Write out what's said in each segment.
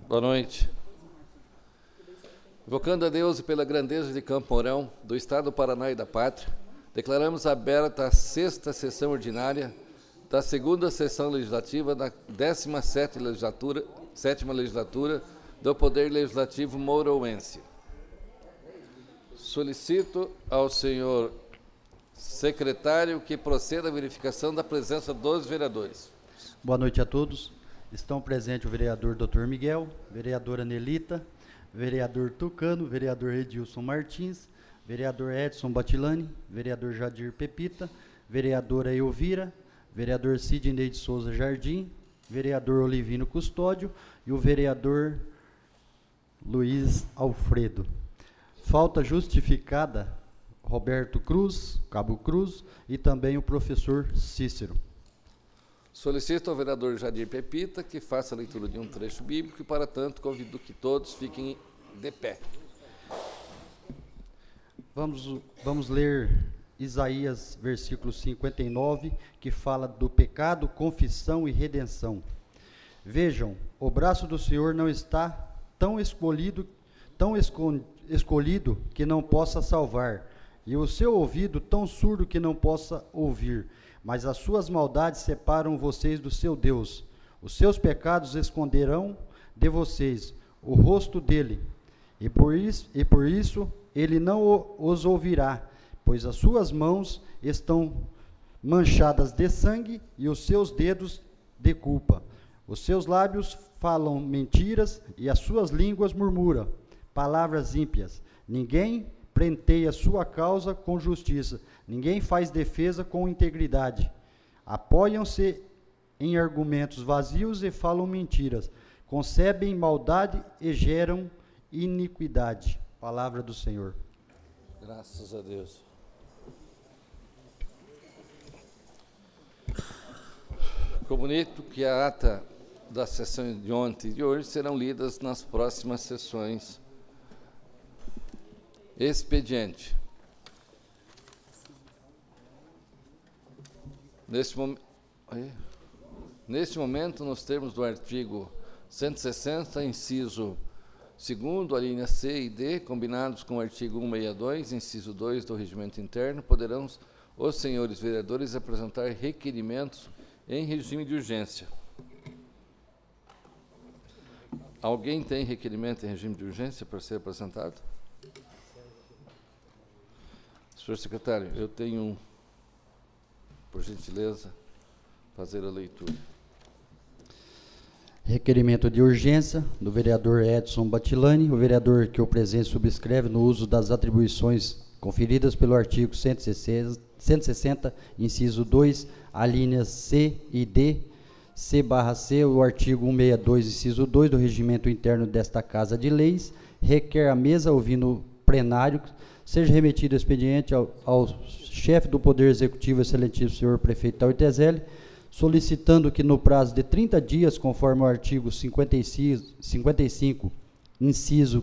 Boa noite. Invocando a Deus e pela grandeza de Campo Mourão, do Estado do Paraná e da Pátria, declaramos aberta a 6ª sessão ordinária da 2ª sessão legislativa da 17ª legislatura do Poder Legislativo mourouense. Solicito ao senhor secretário que proceda à verificação da presença dos vereadores. Boa noite a todos. Estão presentes o vereador Dr. Miguel, vereadora Nelita, vereador Tucano, vereador Edilson Martins, vereador Edson Batilani, vereador Jadir Pepita, vereadora Elvira, vereador Sidney de Souza Jardim, vereador Olivino Custódio e o vereador Luiz Alfredo. Falta justificada Roberto Cruz, Cabo Cruz, e também o professor Cícero. Solicito ao vereador Jadir Pepita que faça a leitura de um trecho bíblico e, para tanto, convido que todos fiquem de pé. Vamos ler Isaías, versículo 59, que fala do pecado, confissão e redenção. Vejam, o braço do Senhor não está tão escolhido que não possa salvar, e o seu ouvido tão surdo que não possa ouvir. Mas as suas maldades separam vocês do seu Deus. Os seus pecados esconderão de vocês o rosto dele, e por isso ele não os ouvirá, pois as suas mãos estão manchadas de sangue e os seus dedos de culpa. Os seus lábios falam mentiras e as suas línguas murmuram palavras ímpias. Ninguém prenteia sua causa com justiça, ninguém faz defesa com integridade. Apoiam-se em argumentos vazios e falam mentiras, concebem maldade e geram iniquidade. Palavra do Senhor. Graças a Deus. Comunico que a ata das sessões de ontem e de hoje serão lidas nas próximas sessões. Expediente. Neste momento, nos termos do artigo 160, inciso 2º, a linha C e D, combinados com o artigo 162, inciso 2 do Regimento Interno, poderão os senhores vereadores apresentar requerimentos em regime de urgência. Alguém tem requerimento em regime de urgência para ser apresentado? Senhor secretário, eu tenho, por gentileza, fazer a leitura. Requerimento de urgência do vereador Edson Batilani, o vereador que o presente subscreve no uso das atribuições conferidas pelo artigo 160, inciso 2, a linha C e D, C/C, o artigo 162, inciso 2 do regimento interno desta Casa de Leis, requer a mesa, ouvindo plenário, seja remetido o expediente ao chefe do Poder Executivo, excelentíssimo senhor prefeito Taurtezelli, solicitando que no prazo de 30 dias, conforme o artigo 55, inciso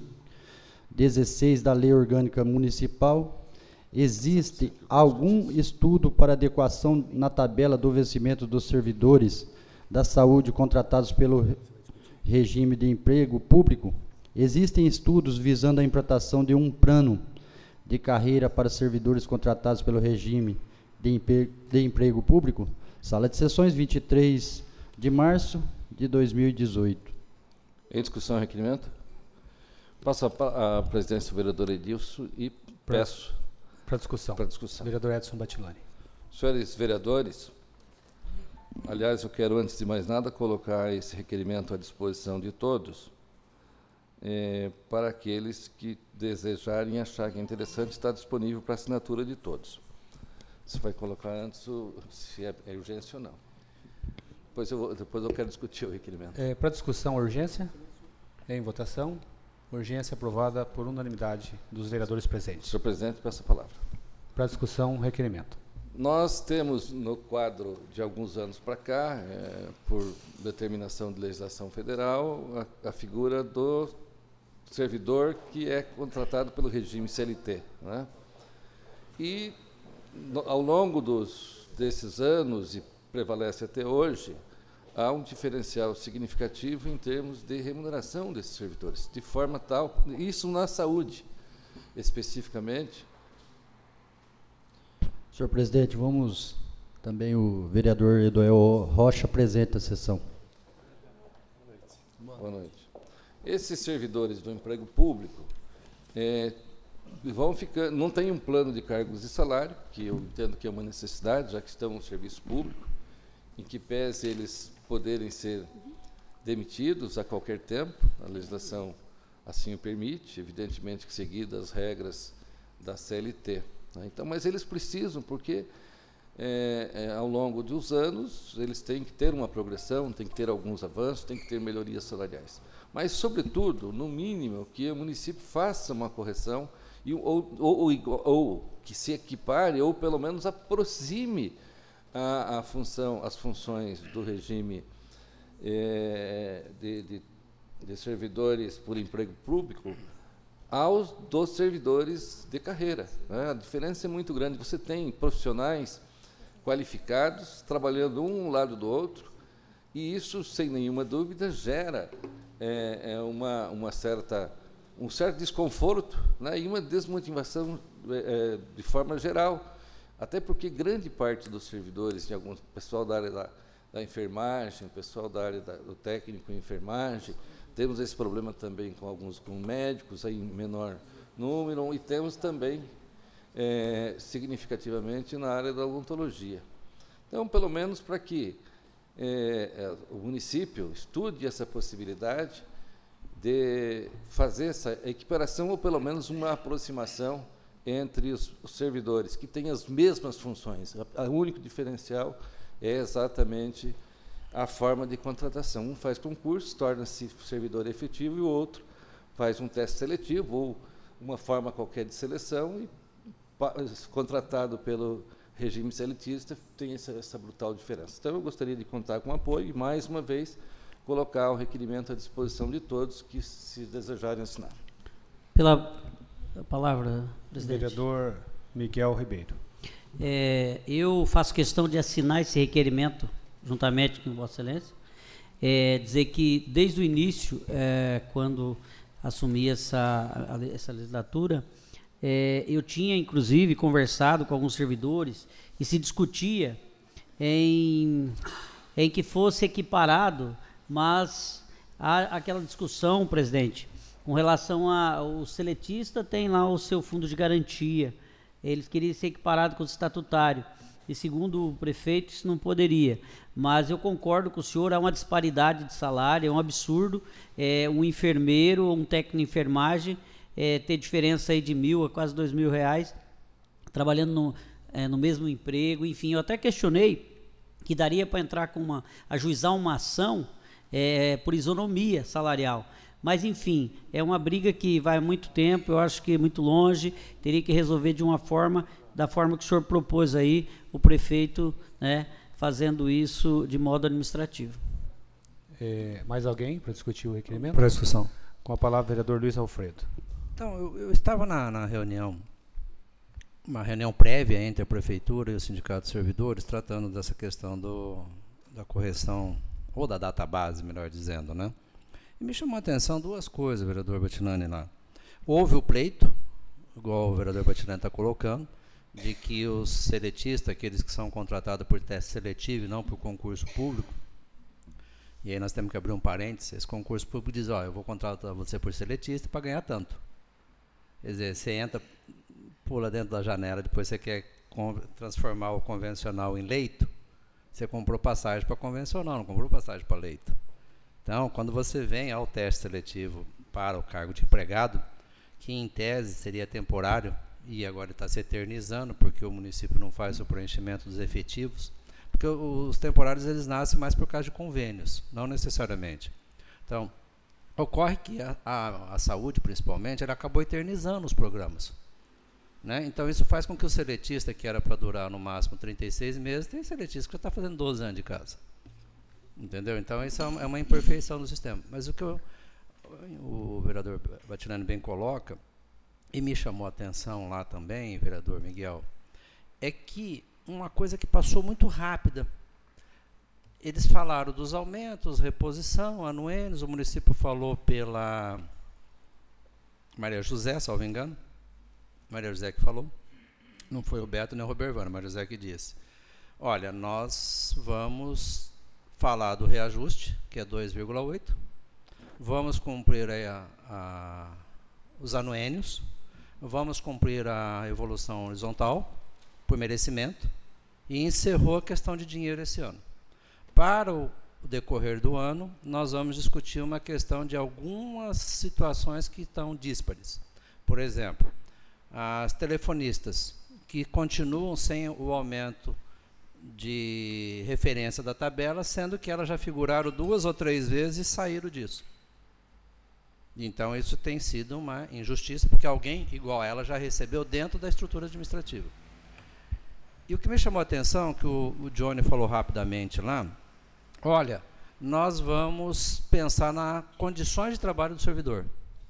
16 da Lei Orgânica Municipal, existe algum estudo para adequação na tabela do vencimento dos servidores da saúde contratados pelo regime de emprego público? Existem estudos visando a implantação de um plano de carreira para servidores contratados pelo regime de emprego público? Sala de sessões, 23 de março de 2018. Em discussão, requerimento? Passo a presidência do vereador Edilson e peço... Para discussão. Vereador Edson Batilani. Senhores vereadores, aliás, eu quero, antes de mais nada, colocar esse requerimento à disposição de todos, para aqueles que desejarem e acharem interessante, está disponível para assinatura de todos. Você vai colocar antes se é urgência ou não. Depois eu quero discutir o requerimento. Para discussão, urgência. Em votação. Urgência aprovada por unanimidade dos vereadores presentes. Senhor presidente, peço a palavra. Para discussão, requerimento. Nós temos no quadro de alguns anos para cá, por determinação de legislação federal, a figura do servidor que é contratado pelo regime CLT, né? E ao longo desses anos, e prevalece até hoje, há um diferencial significativo em termos de remuneração desses servidores, de forma tal, isso na saúde, especificamente. Senhor presidente, vamos também o vereador Eduel Rocha presente a sessão. Boa noite. Esses servidores do emprego público vão ficar, não tem um plano de cargos e salário, que eu entendo que é uma necessidade, já que estão no serviço público, em que pese eles poderem ser demitidos a qualquer tempo, a legislação assim o permite, evidentemente que seguidas as regras da CLT. Né? Então, mas eles precisam, porque ao longo dos anos eles têm que ter uma progressão, têm que ter alguns avanços, têm que ter melhorias salariais. Mas, sobretudo, no mínimo, que o município faça uma correção ou que se equipare, ou pelo menos aproxime as funções do regime de servidores por emprego público dos servidores de carreira. Né? A diferença é muito grande. Você tem profissionais qualificados trabalhando um lado do outro, e isso, sem nenhuma dúvida, gera um certo desconforto, né? E uma desmotivação de forma geral. Até porque grande parte dos servidores, pessoal da área da enfermagem, pessoal da área do técnico em enfermagem, temos esse problema também com médicos, aí em menor número, e temos também, significativamente, na área da odontologia. Então, pelo menos para que o município estude essa possibilidade de fazer essa equiparação, ou pelo menos uma aproximação entre os servidores, que têm as mesmas funções. O único diferencial é exatamente a forma de contratação. Um faz concurso, torna-se servidor efetivo, e o outro faz um teste seletivo ou uma forma qualquer de seleção e, contratado pelo regime seletista, tem essa brutal diferença. Então, eu gostaria de contar com apoio e, mais uma vez, colocar o requerimento à disposição de todos que se desejarem assinar. Pela palavra, presidente. Vereador Miguel Ribeiro. Eu faço questão de assinar esse requerimento, juntamente com Vossa Excelência, dizer que, desde o início, quando assumi essa legislatura, eu tinha, inclusive, conversado com alguns servidores e se discutia em que fosse equiparado, mas há aquela discussão, presidente, com relação ao seletista, tem lá o seu fundo de garantia, eles queriam ser equiparado com o estatutário, e segundo o prefeito isso não poderia, mas eu concordo com o senhor, há uma disparidade de salário, é um absurdo, um enfermeiro ou um técnico de enfermagem ter diferença aí de R$1.000 a quase R$2.000, trabalhando no mesmo emprego. Enfim, eu até questionei que daria para entrar ajuizar uma ação por isonomia salarial. Mas, enfim, é uma briga que vai há muito tempo, eu acho que muito longe, teria que resolver da forma que o senhor propôs aí, o prefeito, né, fazendo isso de modo administrativo. Mais alguém para discutir o requerimento? Para discussão. Com a palavra, vereador Luiz Alfredo. Então, eu estava na reunião, uma reunião prévia entre a Prefeitura e o Sindicato de Servidores, tratando dessa questão da correção, ou da database, melhor dizendo, né? E me chamou a atenção duas coisas, vereador Batilani, lá. Houve o pleito, igual o vereador Batilani está colocando, de que os seletistas, aqueles que são contratados por teste seletivo e não por concurso público, e aí nós temos que abrir um parênteses, esse concurso público diz, eu vou contratar você por seletista para ganhar tanto. Quer dizer, você entra, pula dentro da janela, depois você quer transformar o convencional em leito, você comprou passagem para convencional, não comprou passagem para leito. Então, quando você vem ao teste seletivo para o cargo de empregado, que em tese seria temporário, e agora está se eternizando, porque o município não faz o preenchimento dos efetivos, porque os temporários eles nascem mais por causa de convênios, não necessariamente. Então, ocorre que a saúde, principalmente, ela acabou eternizando os programas. Né? Então, isso faz com que o seletista, que era para durar no máximo 36 meses, tem seletista que já está fazendo 12 anos de casa. Entendeu? Então, isso é uma imperfeição do sistema. Mas o que o vereador Batilani bem coloca, e me chamou a atenção lá também, vereador Miguel, é que uma coisa que passou muito rápida. eles falaram dos aumentos, reposição, anuênios, o município falou pela Maria José, salvo engano, Maria José que falou, não foi o Beto nem o Robervano, Maria José que disse, olha, nós vamos falar do reajuste, que é 2,8, vamos cumprir aí os anuênios, vamos cumprir a evolução horizontal, por merecimento, e encerrou a questão de dinheiro esse ano. Para o decorrer do ano, nós vamos discutir uma questão de algumas situações que estão díspares. Por exemplo, as telefonistas, que continuam sem o aumento de referência da tabela, sendo que elas já figuraram 2 ou 3 vezes e saíram disso. Então, isso tem sido uma injustiça, porque alguém igual a ela já recebeu dentro da estrutura administrativa. E o que me chamou a atenção, que o Johnny falou rapidamente lá, olha, nós vamos pensar nas condições de trabalho do servidor.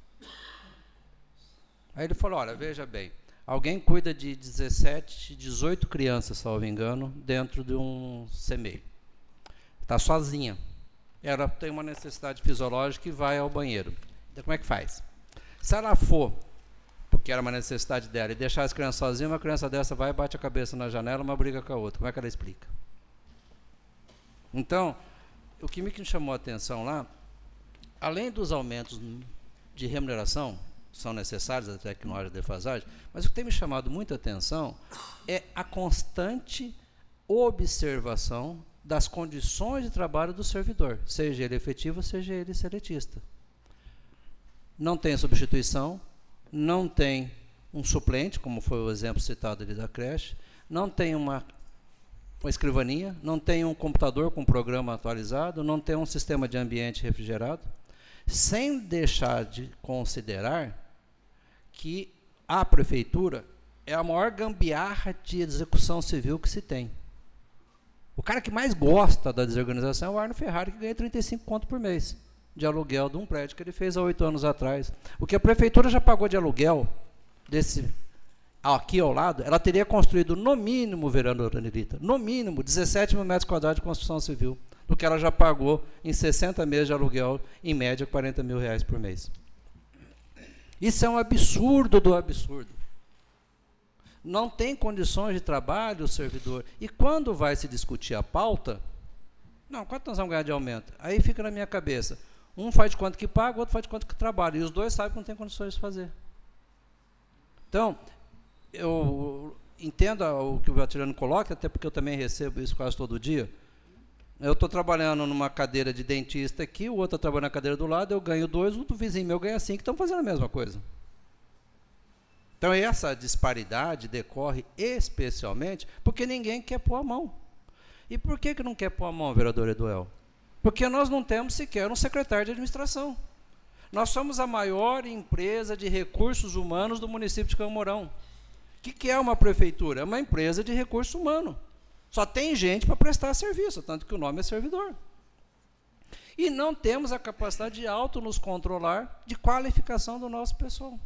Aí ele falou, olha, veja bem, alguém cuida de 17, 18 crianças, salvo engano, dentro de um CMEI. Está sozinha. Ela tem uma necessidade fisiológica e vai ao banheiro. Então, como é que faz? Se ela for, porque era uma necessidade dela, e deixar as crianças sozinhas, uma criança dessa vai e bate a cabeça na janela, uma briga com a outra. Como é que ela explica? Então, o que me chamou a atenção lá, além dos aumentos de remuneração, são necessários até que não haja defasagem, mas o que tem me chamado muita atenção é a constante observação das condições de trabalho do servidor, seja ele efetivo, seja ele seletista. Não tem substituição, não tem um suplente, como foi o exemplo citado ali da creche, não tem uma escrivaninha, não tem um computador com programa atualizado, não tem um sistema de ambiente refrigerado, sem deixar de considerar que a prefeitura é a maior gambiarra de execução civil que se tem. O cara que mais gosta da desorganização é o Arno Ferrari, que ganha 35 conto por mês de aluguel de um prédio que ele fez há 8 anos atrás. O que a prefeitura já pagou de aluguel desse aqui ao lado, ela teria construído no mínimo, vereadora Anelita, no mínimo 17 mil metros quadrados de construção civil, do que ela já pagou em 60 meses de aluguel, em média 40 mil reais por mês. Isso é um absurdo do absurdo. Não tem condições de trabalho o servidor. E quando vai se discutir a pauta, não, quanto nós vamos ganhar de aumento? Aí fica na minha cabeça, um faz de quanto que paga, o outro faz de quanto que trabalha, e os dois sabem que não tem condições de fazer. Então, eu entendo o que o Batilhano coloca, até porque eu também recebo isso quase todo dia. Eu estou trabalhando numa cadeira de dentista aqui, o outro está trabalhando na cadeira do lado, eu ganho 2, o vizinho meu ganha 5, que estão fazendo a mesma coisa. Então, essa disparidade decorre especialmente porque ninguém quer pôr a mão. E por que não quer pôr a mão, vereador Eduel? Porque nós não temos sequer um secretário de administração. Nós somos a maior empresa de recursos humanos do município de Campo Mourão. O que é uma prefeitura? É uma empresa de recurso humano. Só tem gente para prestar serviço, tanto que o nome é servidor. E não temos a capacidade de auto nos controlar de qualificação do nosso pessoal.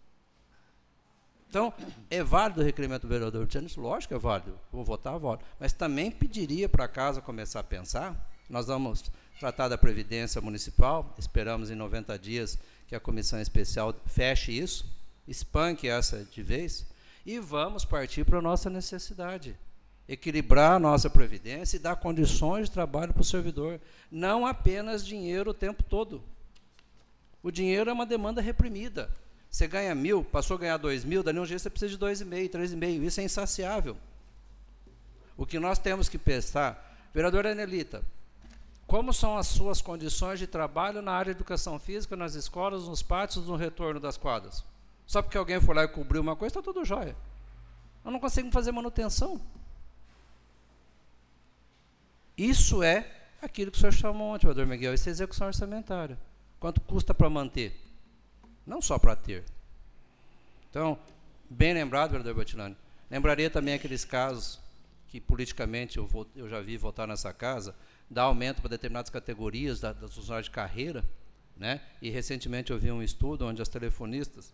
Então, é válido o requerimento do vereador Tianis? Lógico que é válido, vou votar, voto. Mas também pediria para a casa começar a pensar, nós vamos tratar da Previdência Municipal, esperamos em 90 dias que a Comissão Especial feche isso, espanque essa de vez, e vamos partir para a nossa necessidade. Equilibrar a nossa Previdência e dar condições de trabalho para o servidor, não apenas dinheiro o tempo todo. O dinheiro é uma demanda reprimida. Você ganha 1.000, passou a ganhar 2.000, dali um dia você precisa de 2,5, 3,5, isso é insaciável. O que nós temos que pensar, vereadora Anelita, como são as suas condições de trabalho na área de educação física, nas escolas, nos pátios, no retorno das quadras? Só porque alguém foi lá e cobriu uma coisa, está tudo jóia. Nós não conseguimos fazer manutenção. Isso é aquilo que o senhor chamou ontem, vereador Miguel, isso é execução orçamentária. Quanto custa para manter? Não só para ter. Então, bem lembrado, vereador Batilhano. Lembraria também aqueles casos que politicamente eu já vi votar nessa casa, dar aumento para determinadas categorias das funcionários de carreira, né? E recentemente eu vi um estudo onde as telefonistas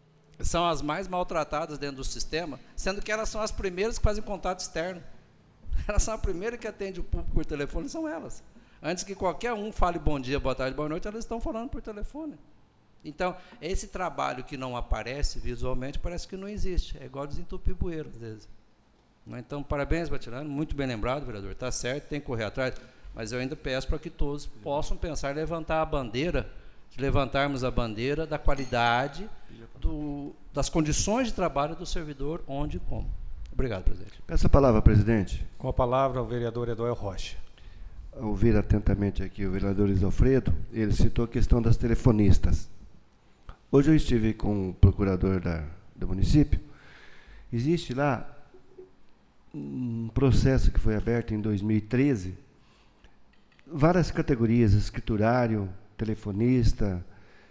são as mais maltratadas dentro do sistema, sendo que elas são as primeiras que fazem contato externo. Elas são a primeira que atende o público por telefone, são elas. Antes que qualquer um fale bom dia, boa tarde, boa noite, elas estão falando por telefone. Então, esse trabalho que não aparece visualmente, parece que não existe. É igual desentupir bueiro, às vezes. Então, parabéns, Batilani, muito bem lembrado, vereador. Está certo, tem que correr atrás, mas eu ainda peço para que todos possam pensar em levantar a bandeira, levantarmos a bandeira da qualidade, das condições de trabalho do servidor, onde e como. Obrigado, presidente. Peço a palavra, presidente. Com a palavra, o vereador Edoel Rocha. Ao ouvir atentamente aqui o vereador Isalfredo, ele citou a questão das telefonistas. Hoje eu estive com o procurador do município. Existe lá um processo que foi aberto em 2013, várias categorias, escriturário, telefonista,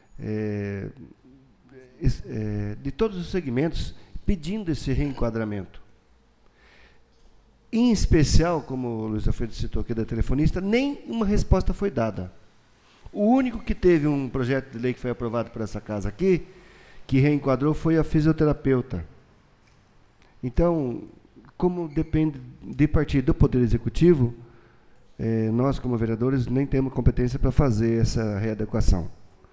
de todos os segmentos, pedindo esse reenquadramento. Em especial, como o Luiz Alfredo citou aqui da telefonista, nem uma resposta foi dada. O único que teve um projeto de lei que foi aprovado por essa casa aqui, que reenquadrou, foi a fisioterapeuta. Então, como depende de partir do Poder Executivo, nós, como vereadores, nem temos competência para fazer essa readequação.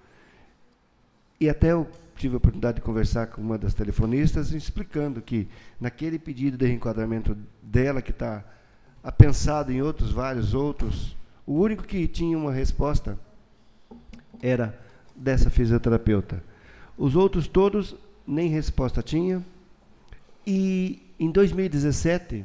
E até eu tive a oportunidade de conversar com uma das telefonistas, explicando que, naquele pedido de reenquadramento dela, que está apensado em vários outros, o único que tinha uma resposta era dessa fisioterapeuta. Os outros todos nem resposta tinham. E em 2017,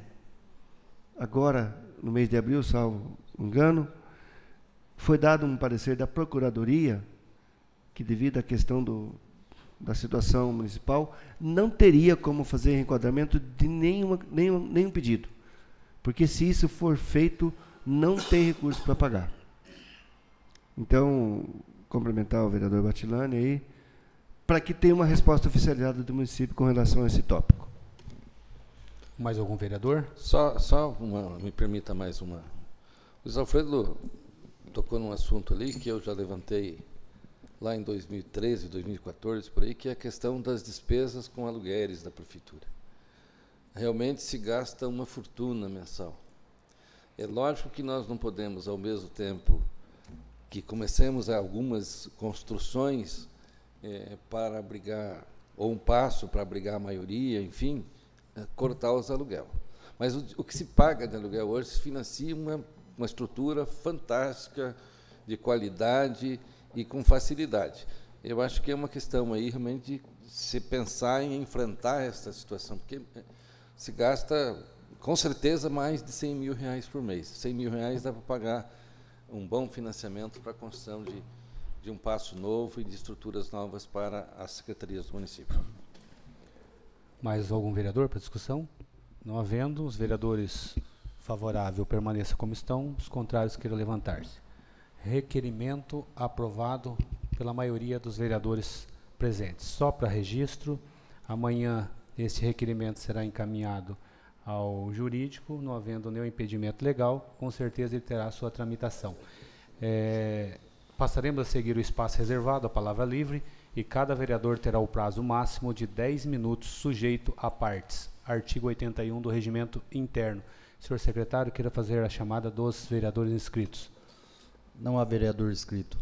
agora no mês de abril, salvo engano, foi dado um parecer da Procuradoria que, devido à questão da situação municipal, não teria como fazer reenquadramento de nenhum pedido, porque se isso for feito, não tem recurso para pagar. Então, complementar o vereador Batilani aí, para que tenha uma resposta oficializada do município com relação a esse tópico. Mais algum vereador? Me permita mais uma. O Luiz Alfredo tocou num assunto ali que eu já levantei lá em 2013, 2014, por aí, que é a questão das despesas com aluguéis da prefeitura. Realmente se gasta uma fortuna mensal. É lógico que nós não podemos, ao mesmo tempo que comecemos algumas construções para abrigar, ou um passo para abrigar a maioria, enfim, cortar os aluguel. Mas o que se paga de aluguel hoje se financia uma estrutura fantástica, de qualidade e com facilidade. Eu acho que é uma questão aí realmente de se pensar em enfrentar essa situação, porque se gasta, com certeza, mais de R$100 mil por mês. R$100 mil dá para pagar um bom financiamento para a construção de um passo novo e de estruturas novas para as secretarias do município. Mais algum vereador para discussão? Não havendo, os vereadores favoráveis permaneçam como estão, os contrários queiram levantar-se. Requerimento aprovado pela maioria dos vereadores presentes. Só para registro, amanhã este requerimento será encaminhado ao jurídico, não havendo nenhum impedimento legal, com certeza ele terá a sua tramitação. Passaremos a seguir o espaço reservado, a palavra livre, e cada vereador terá o prazo máximo de 10 minutos, sujeito a partes. Artigo 81 do Regimento Interno. Senhor secretário, queira fazer a chamada dos vereadores inscritos. Não há vereador inscrito.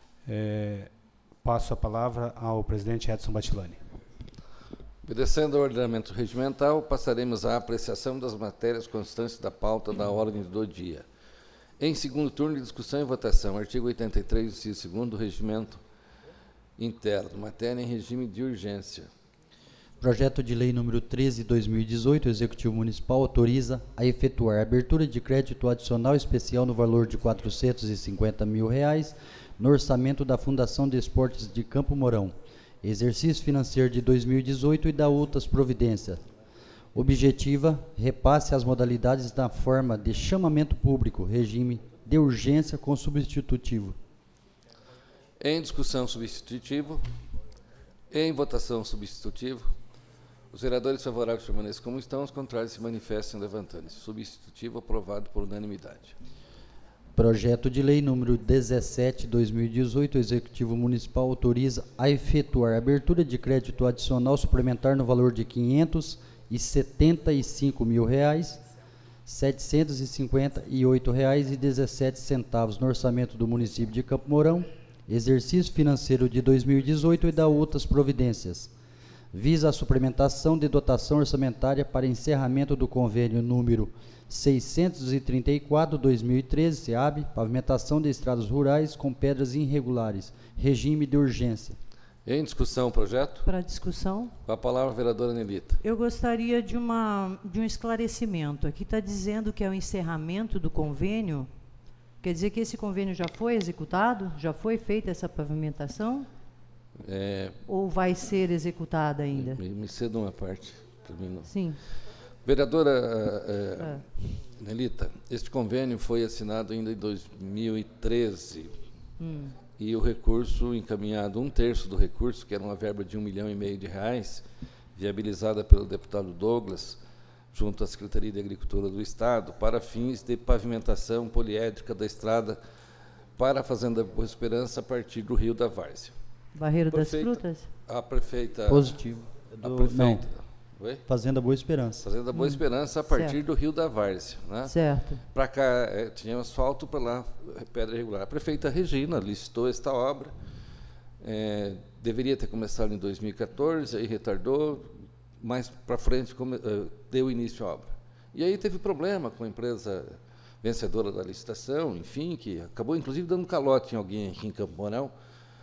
Passo a palavra ao presidente Edson Batilani. Obedecendo ao ordenamento regimental, passaremos à apreciação das matérias constantes da pauta da ordem do dia. Em segundo turno de discussão e votação, artigo 83, inciso 2º do Regimento Interno, matéria em regime de urgência. Projeto de Lei número 13/2018, o Executivo Municipal autoriza a efetuar a abertura de crédito adicional especial no valor de R$450 mil no orçamento da Fundação de Esportes de Campo Mourão, exercício financeiro de 2018 e da outras providências. Objetiva, repasse as modalidades da forma de chamamento público, regime de urgência com substitutivo. Em discussão substitutivo, em votação substitutivo, os vereadores favoráveis permaneçam como estão, os contrários se manifestem levantando-se. Substitutivo aprovado por unanimidade. Projeto de Lei número 17/2018, o Executivo Municipal autoriza a efetuar a abertura de crédito adicional suplementar no valor de R$575 mil R$ 758,17 no orçamento do município de Campo Mourão, exercício financeiro de 2018 e da outras providências. Visa a suplementação de dotação orçamentária para encerramento do convênio número 634/2013, SEAB, pavimentação de estradas rurais com pedras irregulares, regime de urgência. Em discussão o projeto? Para discussão. Com a palavra, a vereadora Nelita. Eu gostaria de um esclarecimento. Aqui está dizendo que é o encerramento do convênio. Quer dizer que esse convênio já foi executado? Já foi feita essa pavimentação? Ou vai ser executada ainda? Me ceda uma parte. Termino. Sim. Vereadora Nelita, este convênio foi assinado ainda em 2013. E o recurso encaminhado, 1/3 do recurso, que era uma verba de R$ 1,5 milhão, viabilizada pelo deputado Douglas, junto à Secretaria de Agricultura do Estado, para fins de pavimentação poliédrica da estrada para a Fazenda Boa Esperança, a partir do Rio da Várzea. Barreiro das Frutas? A prefeita... Positivo. A prefeita... Oi? Fazenda Boa Esperança. Fazenda Boa Esperança, a partir certo. do Rio da Várzea. Né? Certo. Para cá tinha asfalto, para lá pedra irregular. A prefeita Regina licitou esta obra, deveria ter começado em 2014, aí retardou, mais para frente deu início à obra. E aí teve problema com a empresa vencedora da licitação, enfim, que acabou inclusive dando calote em alguém aqui em Campo Mourão,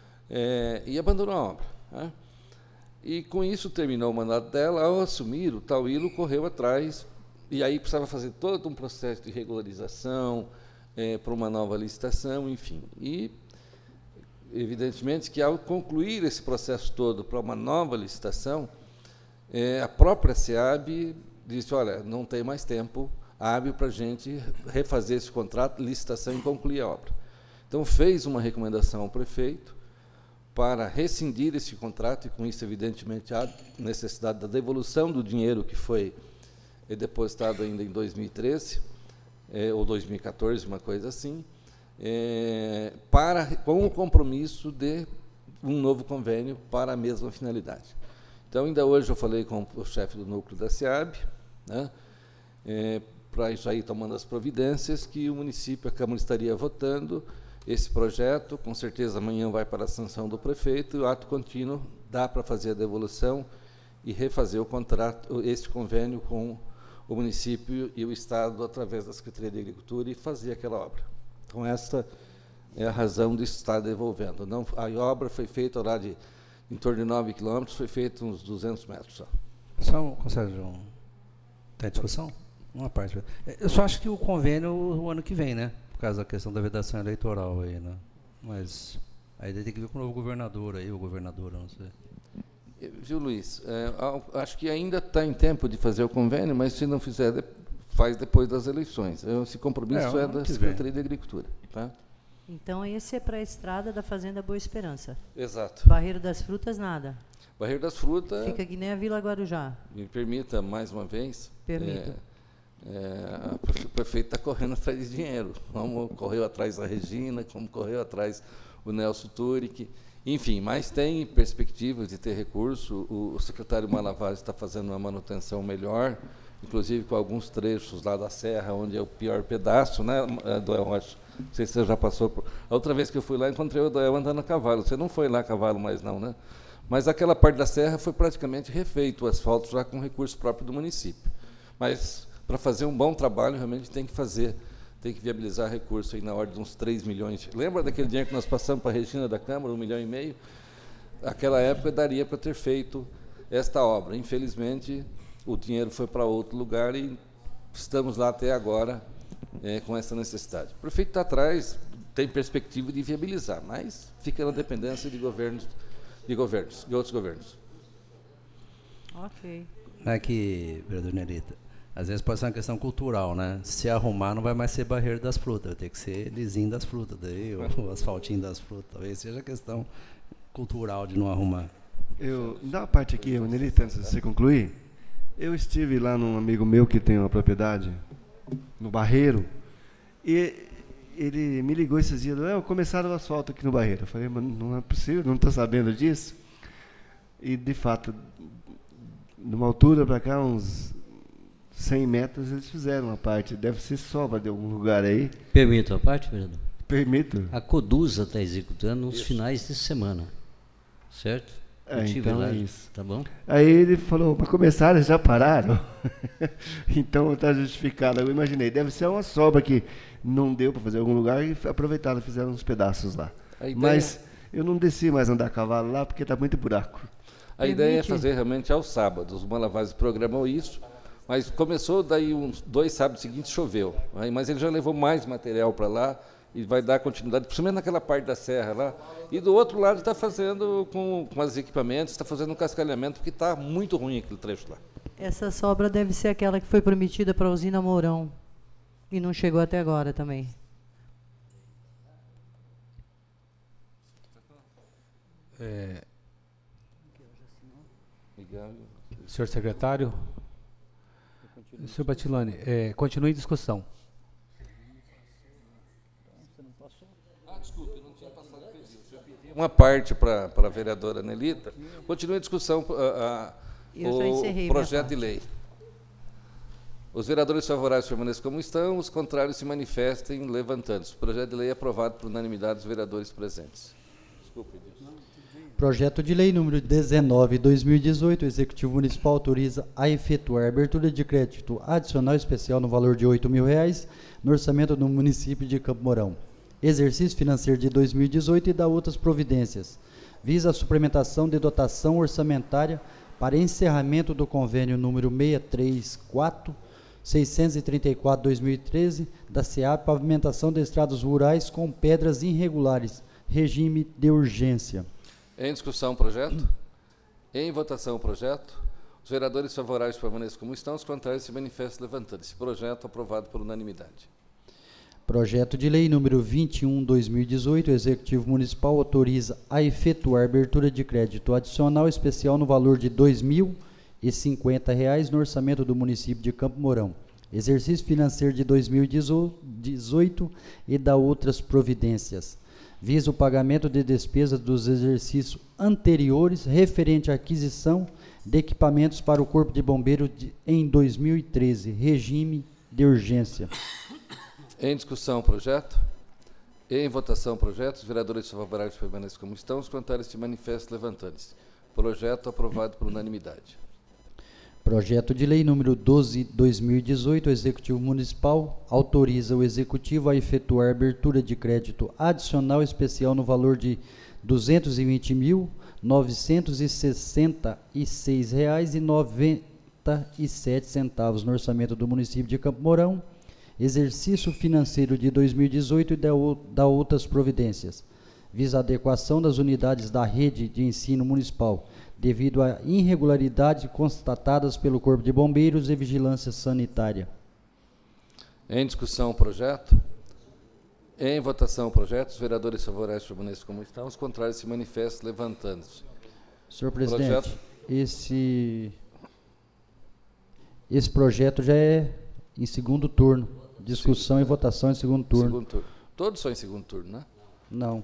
e abandonou a obra. Né? E com isso terminou o mandato dela. Ao assumir, o Tauilo correu atrás, e aí precisava fazer todo um processo de regularização para uma nova licitação, enfim. E, evidentemente, que ao concluir esse processo todo para uma nova licitação, a própria SEAB disse, olha, não tem mais tempo hábil para a gente refazer esse contrato, licitação e concluir a obra. Então, fez uma recomendação ao prefeito para rescindir esse contrato, e com isso, evidentemente, há necessidade da devolução do dinheiro que foi depositado ainda em 2013, ou 2014, uma coisa assim, com o compromisso de um novo convênio para a mesma finalidade. Então, ainda hoje eu falei com o chefe do núcleo da SEAB, né, para isso aí tomando as providências, que o município, a Câmara estaria votando esse projeto, com certeza amanhã vai para a sanção do prefeito, e o ato contínuo dá para fazer a devolução e refazer o contrato, esse convênio com o município e o Estado, através da Secretaria de Agricultura, e fazer aquela obra. Então, essa é a razão de estar devolvendo. Não, a obra foi feita lá em torno de 9 quilômetros, foi feita uns 200 metros só. Só, Conselho, tem discussão? Uma parte. Eu só acho que o convênio o ano que vem, né? Por causa da questão da vedação eleitoral aí, né? Mas aí tem que ver com o novo governador aí, ou governadora, não sei. Viu, Luiz? Acho que ainda está em tempo de fazer o convênio, mas se não fizer, faz depois das eleições. Esse compromisso é da Secretaria de Agricultura. Tá? Então, esse é para a estrada da Fazenda Boa Esperança. Exato. Barreiro das Frutas, nada. Barreiro das Frutas... Fica que nem a Vila Guarujá. Me permita, mais uma vez... Permito. O prefeito está correndo atrás de dinheiro, como correu atrás da Regina, como correu atrás o Nelson Turic, enfim, mas tem perspectivas de ter recurso. O secretário Malavaz está fazendo uma manutenção melhor, inclusive com alguns trechos lá da serra, onde é o pior pedaço, né, Doel? Acho, não sei se você já passou por... A outra vez que eu fui lá, encontrei o Doel andando a cavalo. Você não foi lá a cavalo mais não, né? Mas aquela parte da serra foi praticamente refeito, o asfalto já com recurso próprio do município. Mas... para fazer um bom trabalho, realmente tem que viabilizar recursos aí na ordem de uns 3 milhões. Lembra daquele dinheiro que nós passamos para a Regina da Câmara, 1,5 milhão? Aquela época daria para ter feito esta obra. Infelizmente, o dinheiro foi para outro lugar e estamos lá até agora com essa necessidade. O prefeito está atrás, tem perspectiva de viabilizar, mas fica na dependência de outros governos. Ok. Não é que, vereador Nelita, às vezes pode ser uma questão cultural, né? Se arrumar, não vai mais ser Barreiro das Frutas, vai ter que ser lisinho das frutas, daí, o asfaltinho das frutas. Talvez seja questão cultural de não arrumar. Dá uma parte aqui, Nelita, antes de você concluir. Eu estive lá num amigo meu que tem uma propriedade no Barreiro, e ele me ligou esses dias, começaram o asfalto aqui no Barreiro. Eu falei, mas não é possível, não estou sabendo disso. E, de fato, de uma altura para cá, uns 100 metros eles fizeram uma parte. Deve ser sobra de algum lugar aí. Permito a parte, vereador? Permito? A Codusa está executando nos finais de semana, certo? Eu tive então lá, é isso. tá bom? Aí ele falou, para começar, eles já pararam. Então está justificado. Eu imaginei, deve ser uma sobra que não deu para fazer em algum lugar e aproveitaram e fizeram uns pedaços lá. Mas eu não desci mais andar a cavalo lá porque está muito buraco. A ideia é fazer realmente aos sábados. O Malavase programou isso, mas começou daí uns 2 sábados seguintes choveu. Mas ele já levou mais material para lá e vai dar continuidade, principalmente naquela parte da serra lá. E do outro lado está fazendo com os equipamentos, está fazendo um cascalhamento, porque está muito ruim aquele trecho lá. Essa sobra deve ser aquela que foi prometida para a usina Mourão e não chegou até agora também. Senhor secretário, senhor Batilani, continue em discussão. Desculpe, não tinha passado o pedido. Eu pedi uma parte para a vereadora Nelita. Continue a discussão, Eu já encerrei o projeto de minha lei. Os vereadores favoráveis permaneçam como estão, os contrários se manifestem levantando-se. O projeto de lei é aprovado por unanimidade dos vereadores presentes. Desculpe, Edilson. Projeto de lei número 19/2018, o Executivo Municipal autoriza a efetuar a abertura de crédito adicional especial no valor de R$ 8.000 no orçamento do município de Campo Mourão. Exercício financeiro de 2018 e da outras providências. Visa a suplementação de dotação orçamentária para encerramento do convênio número 634/2013 da SEAP, pavimentação de estradas rurais com pedras irregulares, regime de urgência. Em discussão o projeto? Em votação o projeto? Os vereadores favoráveis permaneçam como estão, os contrários se manifestam levantando-se. Projeto aprovado por unanimidade. Projeto de lei número 21/2018, o Executivo Municipal autoriza a efetuar abertura de crédito adicional especial no valor de R$ 2.050 no orçamento do município de Campo Mourão. Exercício financeiro de 2018 e da outras providências. Visa o pagamento de despesas dos exercícios anteriores referente à aquisição de equipamentos para o Corpo de Bombeiros em 2013, regime de urgência. Em discussão o projeto? Em votação o projeto, os vereadores favoráveis permaneçam como estão, os contrários se manifestam levantando-se. Projeto aprovado por unanimidade. Projeto de lei número 12/2018, o Executivo Municipal autoriza o Executivo a efetuar abertura de crédito adicional especial no valor de R$ 220.966,97 no orçamento do município de Campo Mourão, exercício financeiro de 2018 e da outras providências. Visa a adequação das unidades da rede de ensino municipal, devido a irregularidades constatadas pelo Corpo de Bombeiros e Vigilância Sanitária. Em discussão o projeto? Em votação o projeto, os vereadores favoráveis permaneçam como estão, os contrários se manifestam levantando-se. Senhor presidente, esse projeto já é em segundo turno. Discussão e votação em segundo turno. Segundo turno. Todos são em segundo turno, né? Não.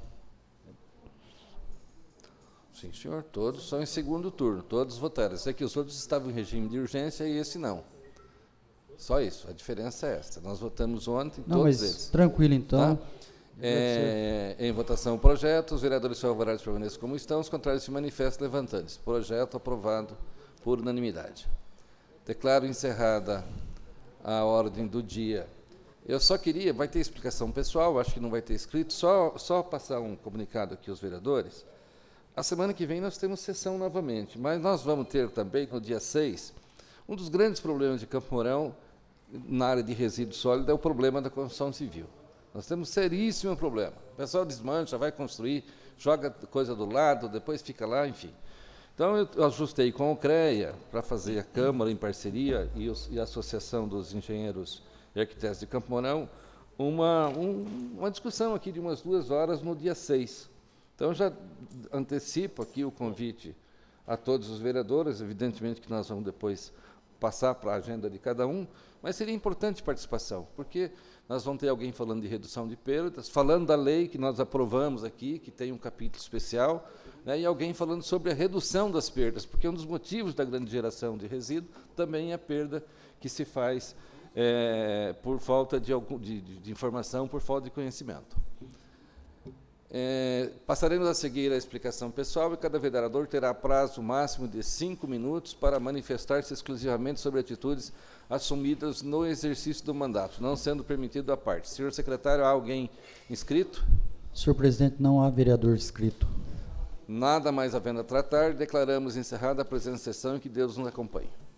Sim, senhor. Todos são em segundo turno. Todos votaram. Sei que os outros estavam em regime de urgência e esse não. Só isso. A diferença é essa. Nós votamos ontem, não, todos mas eles. Tranquilo, então. Tá? Em votação o projeto, os vereadores favoráveis permaneçam como estão, os contrários se manifestam levantando-se. Projeto aprovado por unanimidade. Declaro encerrada a ordem do dia. Eu só queria, vai ter explicação pessoal, acho que não vai ter escrito, só passar um comunicado aqui aos vereadores. A semana que vem nós temos sessão novamente, mas nós vamos ter também, no dia 6, um dos grandes problemas de Campo Mourão, na área de resíduo sólido, é o problema da construção civil. Nós temos um seríssimo problema. O pessoal desmancha, vai construir, joga coisa do lado, depois fica lá, enfim. Então, eu ajustei com o CREA, para fazer a Câmara em parceria e a Associação dos Engenheiros e Arquitetos de Campo Mourão, uma discussão aqui de umas 2 horas no dia 6. Então, já antecipo aqui o convite a todos os vereadores, evidentemente que nós vamos depois passar para a agenda de cada um, mas seria importante participação, porque nós vamos ter alguém falando de redução de perdas, falando da lei que nós aprovamos aqui, que tem um capítulo especial, né, e alguém falando sobre a redução das perdas, porque um dos motivos da grande geração de resíduo também é a perda que se faz por falta de informação, por falta de conhecimento. Passaremos a seguir a explicação pessoal e cada vereador terá prazo máximo de 5 minutos para manifestar-se exclusivamente sobre atitudes assumidas no exercício do mandato, não sendo permitido à parte. Senhor secretário, há alguém inscrito? Senhor presidente, não há vereador inscrito. Nada mais havendo a tratar, declaramos encerrada a presente sessão e que Deus nos acompanhe.